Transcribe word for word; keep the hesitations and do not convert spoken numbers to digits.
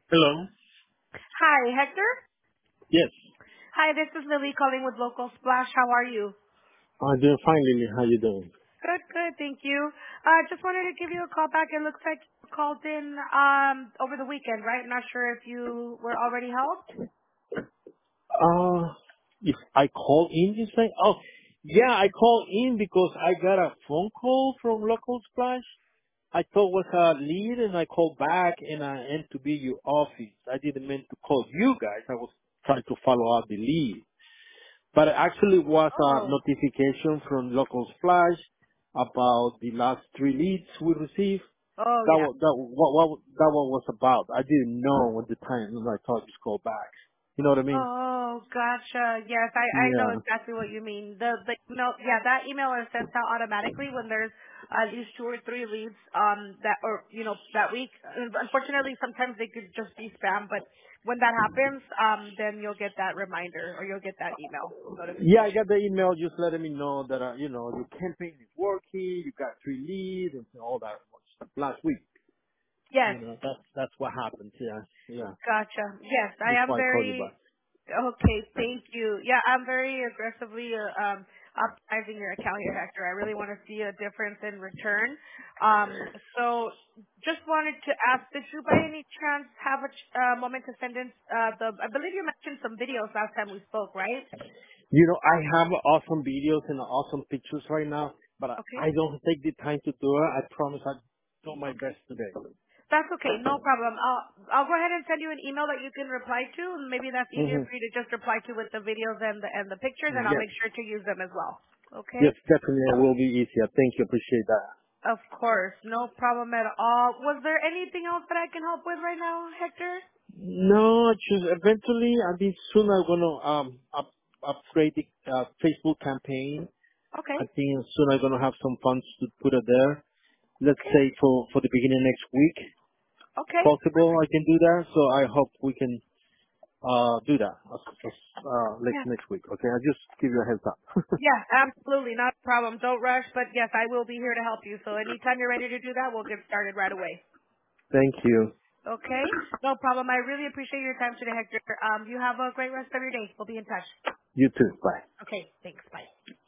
Hello. Hi, Hector. Yes. Hi, this is Lily calling with Local Splash. How are you? I'm doing fine, Lily. How you doing? Good, good, thank you. Uh, just wanted to give you a call back. It looks like you called in um over the weekend, right? Not sure if you were already helped. Uh, if I call in, you say? Oh, yeah, I called in because I got a phone call from Local Splash. I thought it was a lead, and I called back, and I meant to be your office. I didn't mean to call you guys. I was trying to follow up the lead. But it actually was a Oh. notification from Local Splash about the last three leads we received. Oh That yeah. was that what what that what was about. I didn't know at the time, and I thought just call back. You know what I mean? Oh, gotcha. Yes, I, I know Yeah. exactly what you mean. The the email, yeah, that email is sent out automatically when there's at least two or three leads um that or you know that week. Unfortunately, sometimes they could just be spam, but when that happens, um, then you'll get that reminder or you'll get that email Yeah, I notification. got the email just letting me know that uh, you know the campaign is working. You got three leads and all that stuff last week. Yes, You know that's that's what happened. Yeah, yeah. gotcha. Yes, I That's am why I called you very back. okay. Thank you. Yeah, I'm very aggressively uh, um, optimizing your account here, Hector. I really want to see a difference in return. Um, so, just wanted to ask, did you by any chance have a ch- uh, moment to send in uh, the? I believe you mentioned some videos last time we spoke, right? You know, I have awesome videos and awesome pictures right now, but I, Okay. I don't take the time to do it. I promise I do my Okay. best today. That's okay, no problem. I'll I'll go ahead and send you an email that you can reply to. Maybe that's easier hmm for you to just reply to with the videos and the and the pictures, and I'll Yes. make sure to use them as well. Okay? Yes, definitely. It will be easier. Thank you. Appreciate that. Of course, no problem at all. Was there anything else that I can help with right now, Hector? No, just eventually, I mean, soon I'm gonna um up, upgrade the uh, Facebook campaign. Okay. I think soon I'm gonna have some funds to put it there. Let's Okay. say for for the beginning next week, Okay. possible I Perfect. can do that. So I hope we can uh do that as, as, uh next Yeah. next week. Okay, I just give you a heads up. Yeah, absolutely, not a problem. Don't rush, but yes, I will be here to help you. So anytime you're ready to do that, we'll get started right away. Thank you. Okay? No problem. I really appreciate your time today, Hector. Um, you have a great rest of your day. We'll be in touch. You too. Bye. Okay, thanks. Bye.